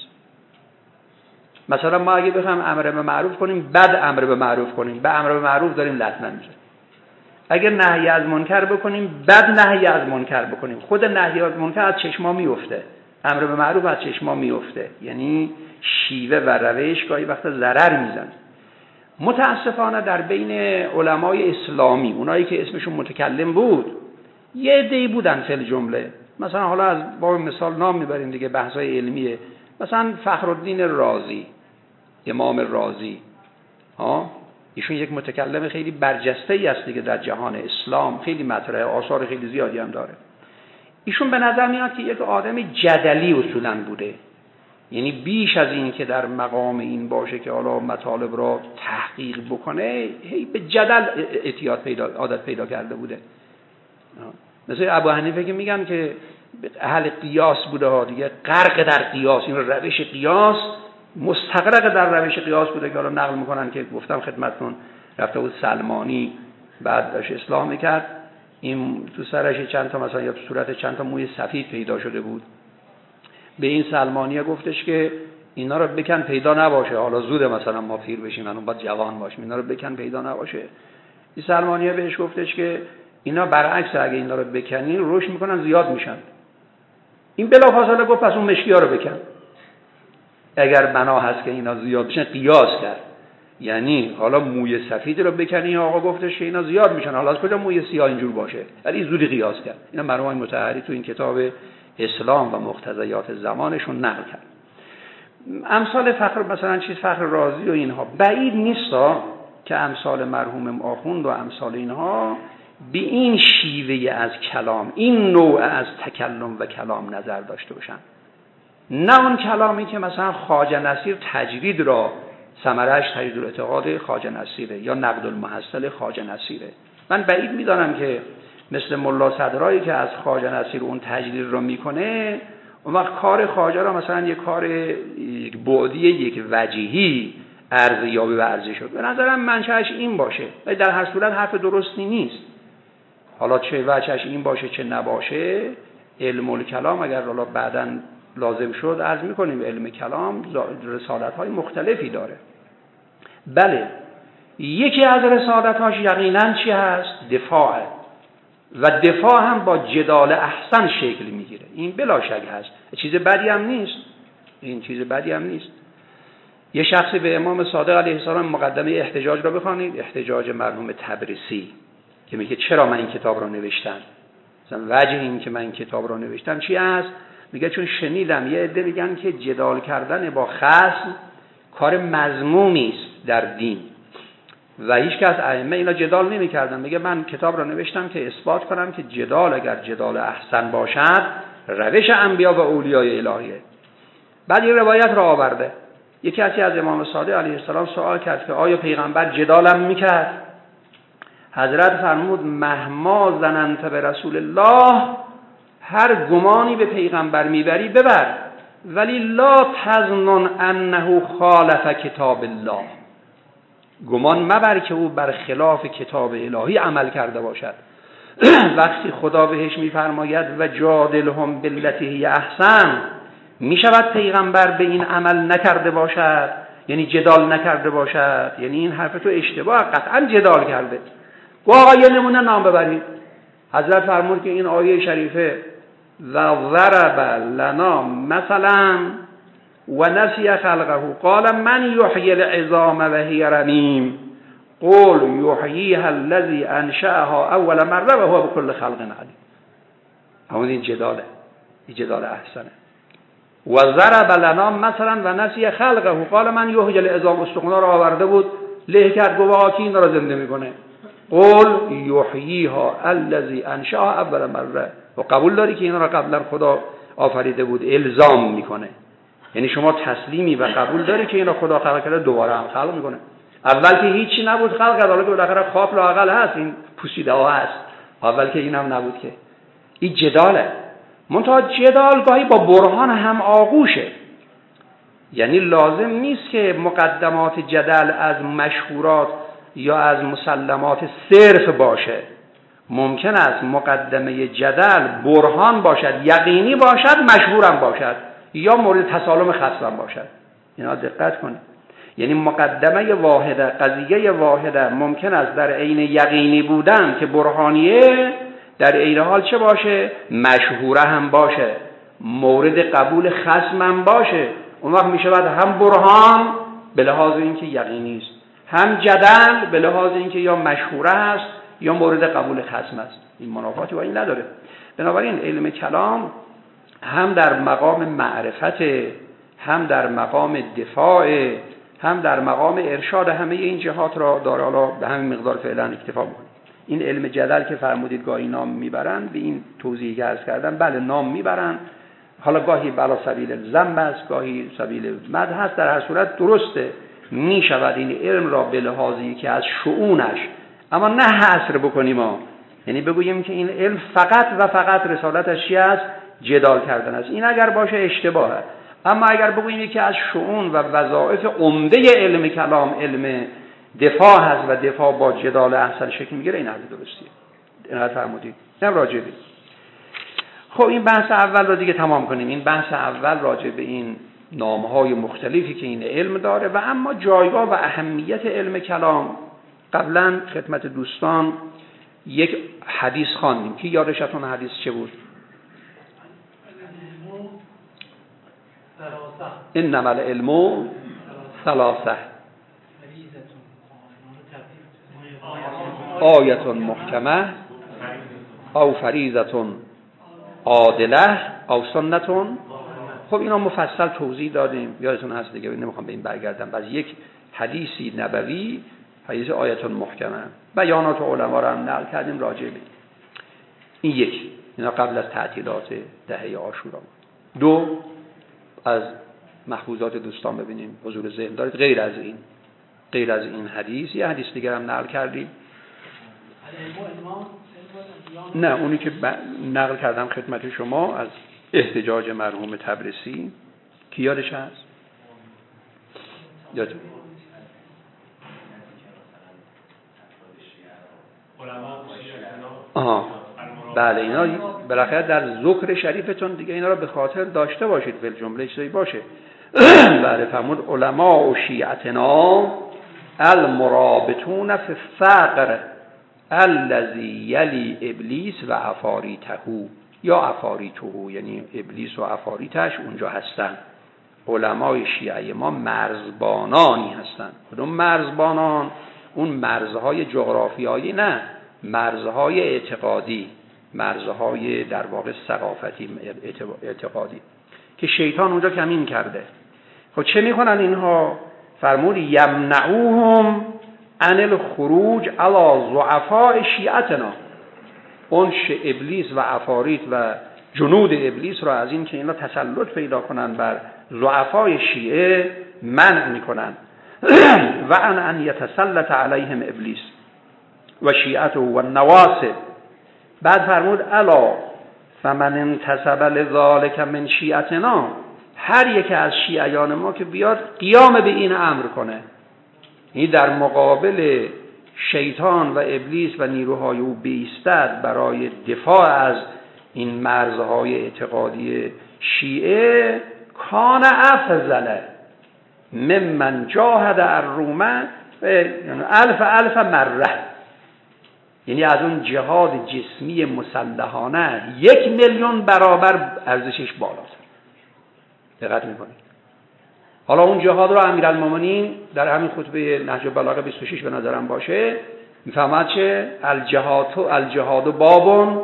مثلا ما اگه بخوایم امر به معروف کنیم، بد امر به معروف کنیم، به امر به معروف داریم لطمه میزنیم. اگر نهی از منکر بکنیم، بد نهی از منکر بکنیم، خود نهی از منکر از چشما میفته، امر به معروف از چشما میفته. یعنی شیوه و روش گاهی وقتا ضرر میزنه. متاسفانه در بین علمای اسلامی، اونایی که اسمشون متکلم بود، یه عده‌ای بودن فی الجمله، مثلا حالا از باب مثال نام میبریم دیگه، بحثای علمیه، مثلا فخرالدین رازی، امام رازی، ایشون یک متکلم خیلی برجسته‌ای است دیگه در جهان اسلام، خیلی مطرحه، آثار خیلی زیادی هم داره. ایشون به نظر میاد که یک آدم جدلی اصولاً بوده، یعنی بیش از این که در مقام این باشه که حالا مطالب را تحقیق بکنه، هی به جدل عادت پیدا کرده بوده. مثل ابو حنیفه که میگن که اهل قیاس بوده ها دیگه، غرق در قیاس، این روش قیاس، مستغرق در روش قیاس بوده که حالا نقل میکنن که گفتم خدمتتون، رفته بود سلمانی، بعد داشت اصلاح میکرد، این تو سرش چند تا مثلا یا تو صورت چند تا موی سفید پیدا شده بود. به این سلمانیه گفتش که اینا رو بکن پیدا نباشه، حالا زوده مثلا ما پیر بشیم، الان باید جوان باشیم، اینا رو بکن پیدا نباشه. این سلمانیه بهش گفتش که اینا برعکس، اگه اینا رو بکنین رشد میکنن، زیاد میشن. این بلافاصله گفت پس اون مشکی‌ها رو بکن، اگر بنا هست که اینا زیاد بشن. قیاس کرد، یعنی حالا موی سفید رو بکنی، آقا گفتش که اینا زیاد میشن، حالا از کجا موی سیاه اینجور باشه؟ ولی زودی قیاس کرد. اینا مرحوم مطهری تو این کتاب اسلام و مقتضیات زمانشون نقل کرد. امثال فخر، مثلا فخر رازی و اینها، بعید نیستا که امثال مرحوم آخوند و امثال اینها به این شیوه از کلام، این نوع از تکلم و کلام نظر داشته باشن. نه اون کلامی که مثلا خواجه نصیر تجرید را ثمره‌اش تجرید الاعتقاد خواجه نصیره یا نقد المحصل خواجه نصیره. من بعید میدانم که مثل ملا صدرایی که از خواجه نصیر اون تجرید رو میکنه، اون وقت کار خواجه را مثلا یک کار یک بعدی، یک وجهی ارزیابی و ارزش شد. به نظرم منشأش این باشه، ولی در هر صورت حرف درستی نیست. حالا چه وجهش این باشه چه نباشه، علم الکلام اگر حالا بعداً لازم شد عرض میکنیم، علم کلام رسالت‌های مختلفی داره. بله، یکی از رسالت‌هاش یقیناً چی هست؟ دفاعه، و دفاع هم با جدال احسن شکل میگیره. این بلا شک هست، چیز بدی هم نیست، این چیز بدی هم نیست. یه شخصی به امام صادق علیه السلام مقدمه احتجاج را بخوانید، احتجاج مرحوم تبریسی، که میگه چرا من این کتاب را نوشتم، مثلا وجه این که من این کتاب را نوشتم چی است؟ میگه چون شنیدم یه عده میگن که جدال کردن با خصم کار مذمومی است در دین و هیچ کس ائمه اینا جدال نمی‌کردن. میگه من کتاب را نوشتم که اثبات کنم که جدال اگر جدال احسن باشد روش انبیا و اولیای الهیه. بعد این روایت را آورده، یکی از امام صادق علیه السلام سوال کرد که آیا پیغمبر جدالم میکرد؟ حضرت فرمود مهما ظننت به رسول الله، هر گمانی به پیغمبر میبری ببر، ولی لا تظنن انه خالف کتاب الله، گمان مبر که او بر خلاف کتاب الهی عمل کرده باشد. وقتی خدا بهش میفرماید و جادلهم بالتی هی احسن، میشود پیغمبر به این عمل نکرده باشد، یعنی جدال نکرده باشد، یعنی این حرف تو اشتباه، قطعا جدال کرده. و آقا یه نمونه نام ببرید. حضرت فرمود که این آیه شریفه و ضرب لنا مثلا و نسی خلقه قال من یحیی العظام و هی رمیم قل یحییها الذی انشأها اول مره و هو بكل خلق علیم. همون این جداله، این جدال احسنه. و ضرب لنا مثلا و نسی خلقه قال من یحیی العظام، استخوان‌ها رو آورده بود له کرد، گفت کی اینا رو زنده میکنه؟ قل یحییها الذی انشأها اول مره. و قبول داری که اینا رو قبلا خدا آفریده بود، الزام میکنه، یعنی شما تسلیمی و قبول داری که اینا خدا خلق کرده دوباره هم خلق میکنه. اول که هیچی نبود خلق کرد، حالا که بالاخره خواب لااقل هست، این پوسیده ها هست. اول که اینم نبود که. این جداله. منتها جدال گاهی با برهان هم آغوشه. یعنی لازم نیست که مقدمات جدل از مشهورات یا از مسلمات صرف باشه. ممکن است مقدمه جدل برهان باشد، یقینی باشد، مشهورم باشد، یا مورد تسالم خصم باشد. اینا دقت کنید. یعنی مقدمه واحده، قضیه واحده ممکن است در عین یقینی بودن که برهانیه، در عین حال چه باشه؟ مشهوره هم باشه، مورد قبول خصم هم باشه. اون وقت میشه بعد هم برهان به لحاظ اینکه یقینی است، هم جدل به لحاظ اینکه یا مشهوره است یا مورد قبول خصم است. این منافاتی با این نداره. بنابراین علم کلام هم در مقام معرفت، هم در مقام دفاع، هم در مقام ارشاد، همه این جهات را داره. حالا به همین مقدار فعلا اکتفا می‌کنیم. این علم جدل که فرمودید گاهی نام میبرن، به این توضیحی که عرض کردم، بله نام میبرن. حالا گاهی بلا سبیل ذم است، گاهی سبیل مدح است. در هر صورت درسته میشود این علم را به لحاظی که از شؤونش، اما نه حصر بکنیم یعنی بگوییم که این علم فقط و فقط رسالتش چی است؟ جدال کردن است. این اگر باشه اشتباهه. اما اگر بگوییم یکی از شؤون و وظایف عمده علم کلام علم دفاع هست و دفاع با جدال احسن شکل میگیره، این حرف درستیه. اینقدر فرمودید. نه راجع به خب این بحث اول رو دیگه تمام کنیم. این بحث اول راجع به این نامهای مختلفی که این علم داره و اما جایگاه و اهمیت علم کلام. قبلا خدمت دوستان یک حدیث خواندیم که یادشتون حدیث چه بود؟ انما العلم ثلاثه آیت محکمه او فریضه عادله او سنت. خب اینا مفصل توضیح دادیم، یادتون هست دیگه، نمیخوام به این برگردم. بعد یک حدیثی نبوی، حدیث آیت محکمه، بیانات علما رو هم نقل کردیم راجع به این. یک، اینا قبل از تعطیلات دهه عاشورا. دو، از محفوظات دوستان ببینیم حضور ذهن دارید. غیر از این حدیث یه حدیث دیگر هم نقل کردیم. نه اونی که نقل کردم خدمت شما از احتجاج مرحوم تبرسی کی یادش هست؟ یادتون؟ بله اینا بالاخره در ذکر شریفتون دیگه اینا رو به خاطر داشته باشید، فی الجمله چیزی باشه. بله فرمود علماء و شیعتنا المرابطون فی الثغر الذی یلی ابلیس و عفاریته، یا عفاریته، یعنی ابلیس و عفاریتش اونجا هستن. علمای شیعه ما مرزبانانی هستن. کدوم مرزبانان؟ اون مرزهای جغرافیایی نه، مرزهای اعتقادی، مرزهای در واقع ثقافتی اعتقادی که شیطان اونجا کمین کرده. خب چه میکنن اینها؟ فرمود یمنعوهم عن الخروج علی ضعفاء شیعتنا. اون ابلیس و عفاریت و جنود ابلیس را از این که اینا تسلط پیدا کنن بر ضعفای شیعه منع میکنن. و ان یتسلط علیهم ابلیس و شیعته و النواصب. بعد فرمود الا فمن انتسب لذلک من شیعتنا، هر یک از شیعیان ما که بیاد قیام به این امر کنه، این در مقابل شیطان و ابلیس و نیروهای او بایستد برای دفاع از این مرزهای اعتقادی شیعه، کان افضل ممن جاهد الروم الف مره. یعنی از اون جهاد جسمی مسلحانه 1,000,000 برابر ارزشش بالاتر. دقت میکنید؟ حالا اون جهاد رو امیرالمومنین در همین خطبه نهج البلاغه 26 به نظرم باشه میفهمد چه الجهاد بابون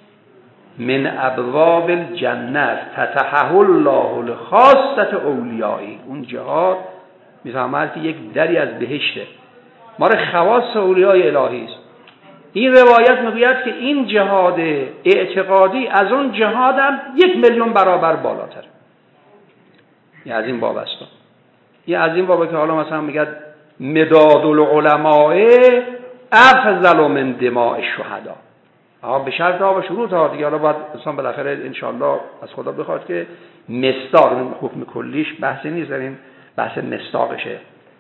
من ابواب الجنه فتحه الله لخاصه اولیایی. اون جهاد میفهمد که یک دری از بهشته، مال خواص اولیای الهی است. این روایت میگوید که این جهاد اعتقادی از اون جهاد هم 1,000,000 برابر بالاتر. یه از این باب است. یه از این بابه که حالا مثلا میگه مداد العلماء افضل من دماء الشهدا. به شرط ها و شروط ها دیگه. حالا باید انسان بالاخره انشاءالله از خدا بخواد که مصداق، حکم کلیش بحثی نیست، داریم بحث مصداقشه.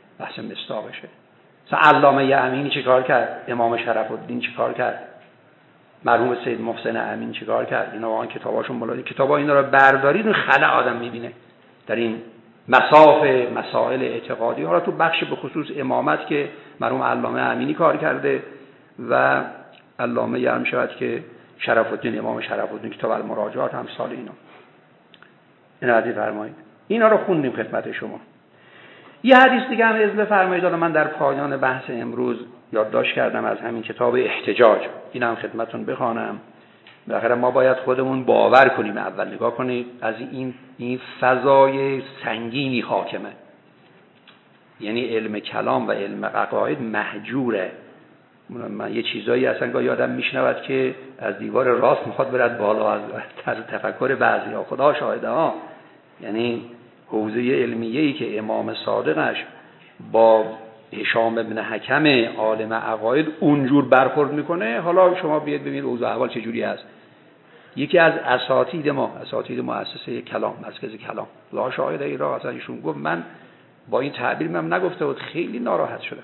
مثلا علامه امینی چه کار کرد، امام شرف الدین چه کار کرد، مرحوم سید محسن امین چه کار کرد. اینا واقعا کتاباشون بالا، کتابا اینا رو بردارید خلأ آدم میبینه در این مسائل اعتقادی. حالا تو بخش به خصوص امامت که مرحوم علامه امینی کار کرده و علامه هم شاید که شرف الدین، امام شرف الدین، کتاب المراجعات هم سال این حدیث فرمایید. اینا رو خوندیم خدمت شما. یه حدیث دیگه هم اضافه فرمایید، من در پایان بحث امروز یادداشت کردم از همین کتاب احتجاج، اینم خدمتتون بخوانم. بالاخره ما باید خودمون باور کنیم. اول نگاه کنید از این فضای سنگینی حاکمه، یعنی علم کلام و علم عقاید محجوره. من یه چیزایی اصلا گاهی آدم میشنود که از دیوار راست میخواد برد بالا، از طرز تفکر بعضی‌ها. خدا شاهده ها، یعنی حوزه علمیه‌ای که امام صادقش با هشام ابن حکم عالم عقاید اونجور برخورد میکنه. حالا شما بیاید ببینید اوضاع احوال چجوری است. یکی از اساتید مؤسسه کلام، مرکز کلام، لا شاهد ایران، اصلا ایشون گفت، من با این تعبیر من نگفته بود، خیلی ناراحت شدم.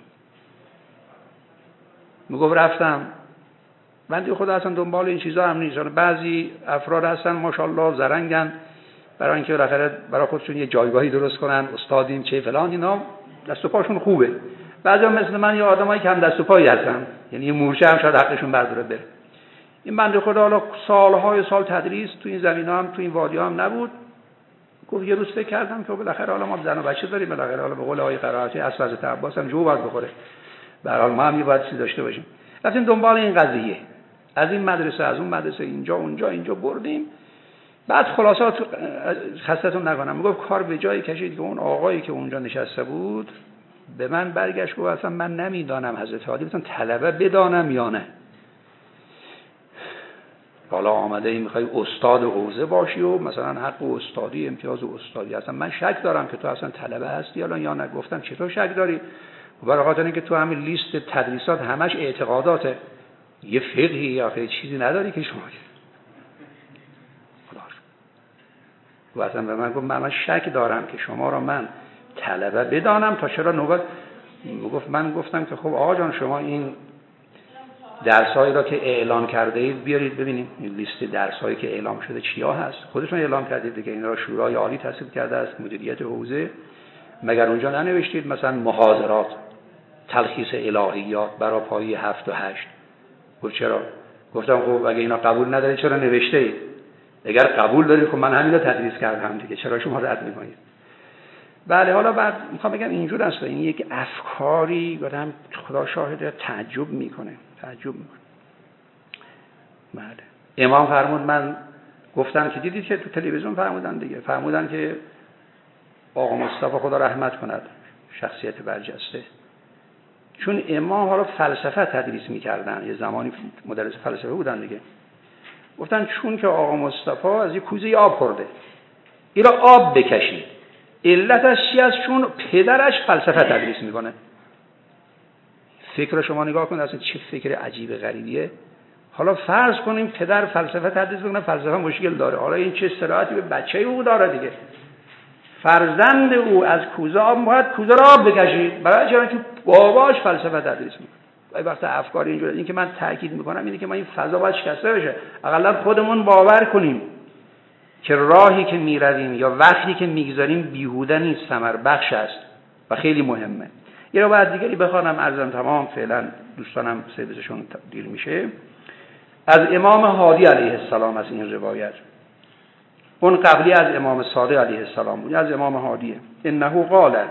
میگفت رفتم بنده خدا اصلا دنبال این چیزا هم نیست. بعضی افراد هستن ماشاءالله زرنگن، برای اینکه برای خودشون یه جایگاهی درست کنن، استادیم چه فلان، اینا دست و پاشون خوبه. بعضیا مثل من یه آدمایی کم دست و پایی هستن، یعنی یه مورچه هم شاید حقشون برداره بره. این بنده خدا حالا سالهای سال تدریس تو این زمینا هم تو این وادی‌ها هم نبود. گفت یه روز فکر کردم که بالاخره حالا ما زن و بچه داریم، بالاخره حالا به قول آقای قرائتی اصل حضرت عباس هم جو باید بخوره، به هر حال ما هم یه باید چیزی داشته باشیم. رفتیم دنبال این قضیه، از این مدرسه از اون مدرسه، اینجا بردیم. بعد خلاصات خستتون نکنم، میگفت کار به جایی کشید که اون آقایی که اونجا نشسته بود به من برگشت گفت اصلا من نمیدانم حضرت عالی بتون طلبه بدانم یا نه. حالا آمده این میخوای استاد حوزه باشی و مثلا حق استادی، امتیاز استادی، اصلا من شک دارم که تو اصلا طلبه هستی الان یا نه. گفتم چطور شک داری؟ برای خاطر اینکه تو همین لیست تدریسات همش اعتقاداته، یه فقهی یا خیلی چیزی نداری که شما. و اصلا به من گفت من شک دارم که شما را من طلبه بدانم تا چرا نوبت. من گفتم که خب آقا جان شما این درسایی را که اعلان کرده اید بیارید ببینیم، این لیست درسایی که اعلام شده چیا هست. خودتون اعلام کردید دیگه، این را شورای عالی تصویب کرده است، مدیریت حوزه. مگر اونجا ننوشتید مثلا محاضرات، تلخیص الهیات، براپایی 7 و 8؟ گفت چرا؟ گفتم خب اگه اینا قبول ندارید چرا نوشته اید؟ اگر قبول دارید خب من همین رو تدریس کردم دیگه، چرا شما رد می‌کنید؟ بله. حالا بعد میخوام بگم اینجور است، این یک افکاری آدم خدا شاهد تعجب میکنه. بله. امام فرمود، من گفتم که دیدید که تو تلویزیون فرمودن دیگه، فرمودن که آقا مصطفی خدا رحمت کند، شخصیت برجسته، چون امام حالا فلسفه تدریس میکردن، یه زمانی مدرس فلسفه بودن دیگه، گفتن چون که آقا مصطفی از یه کوزه آب خورده، این را آب بکشید. علتش چی است؟ چون پدرش فلسفه تدریس میکنه. فکر شما نگاه کنید اصلا چه فکر عجیب غریبیه. حالا فرض کنیم پدر فلسفه تدریس میکنه، فلسفه مشکل داره، حالا این چه صراحتی به بچه او داره دیگه؟ فرزند او از کوزه آب باید کوزه را آب بکشید، برای چون باباش فلسفه تدریس میکنه. وقتی وقت افکار اینجوری، این که من تاکید میکنم اینه که ما این فضا باید شکسته بشه. حداقل خودمون باور کنیم که راهی که میرویم یا وقتی که میگذاریم بیهوده نیست، ثمر بخش است و خیلی مهمه. یه رو بعد دیگری بخوانم، عرضم تمام، فعلا دوستانم سرویسشون دیر میشه. از امام هادی علیه السلام از این روایت، اون قبلی از امام صادق علیه السلام بود، از امام هادیه. انه قالت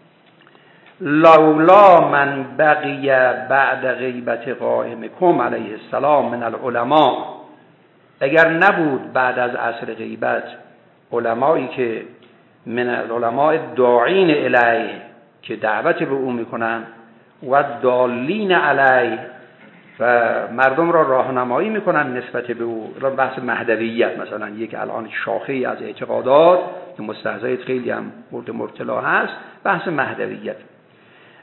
لولا من بقی بعد غیبت قائمکم علیه السلام من العلماء، اگر نبود بعد از عصر غیبت علمایی که من العلماء داعین الیه که دعوت به او میکنن و دالین علیه و مردم را راهنمایی میکنن نسبت به او، را بحث مهدویت مثلا یک الان شاخه‌ای از اعتقادات که مستحضرات خیلی هم مورد مرتلا هست، بحث مهدویت.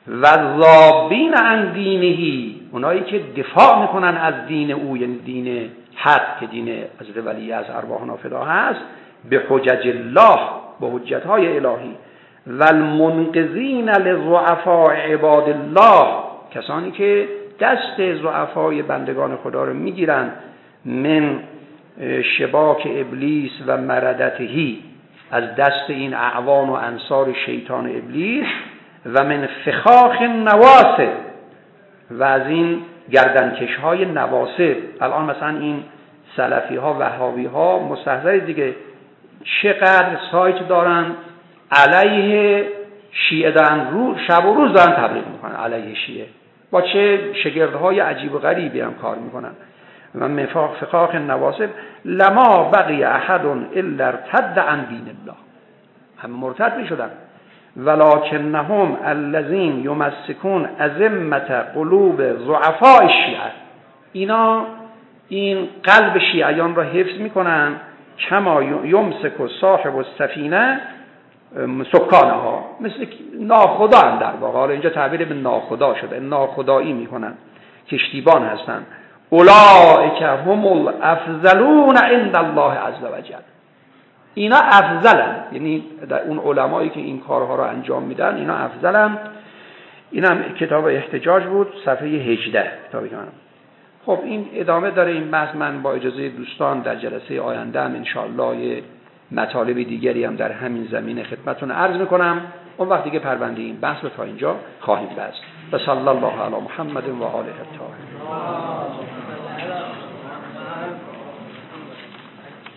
و ذابین عن دینه، اونایی که دفاع میکنن از دین او، یعنی دین حق که دین حضرت ولی از ارواحنا فدا هست، به حجج الله، به حجت‌های الهی. و المنقذین لضعفاء عباد الله، کسانی که دست ضعفای بندگان خدا رو میگیرن، من شباک ابلیس و مردتهی، از دست این اعوان و انصار شیطان ابلیس، و من فخاخ نواسب، و از این گردنکش های نواسب. الان مثلا این سلفی ها وهابی ها مستحضر دیگه چقدر سایت دارن علیه شیعه، دارن شب و روز دارن تبلیغ میکنن علیه شیعه، با چه شگردهای عجیب و غریبی هم کار میکنن. و من فخاخ نواسب لما بقی احد الا ارتد عن دین الله، هم مرتد میشدن. ولکنهم الذین یمسکون ازمت قلوب ضعفاء الشیعه، اینا این قلب شیعیان را حفظ میکنن، کما یمسک صاحب السفینه سکانها، مثل ناخدا هم در واقع، حالا اینجا تعبیر به ناخدا شده، ناخدایی میکنن، کشتیبان هستن. اولئک هم الافضلون عند الله عز وجل، اینا افضلن، یعنی در اون علمایی که این کارها رو انجام میدن اینا افضلن. اینم کتاب احتجاج بود، صفحه 18 کتابی کنم. خب این ادامه داره این بحث. من با اجازه دوستان در جلسه آینده هم انشاءالله یه مطالب دیگری هم در همین زمینه خدمتتون عرض میکنم. اون وقت دیگه پرونده این بحث رو تا اینجا خواهیم بست. و صلی الله علی محمد و آله الطاهرین.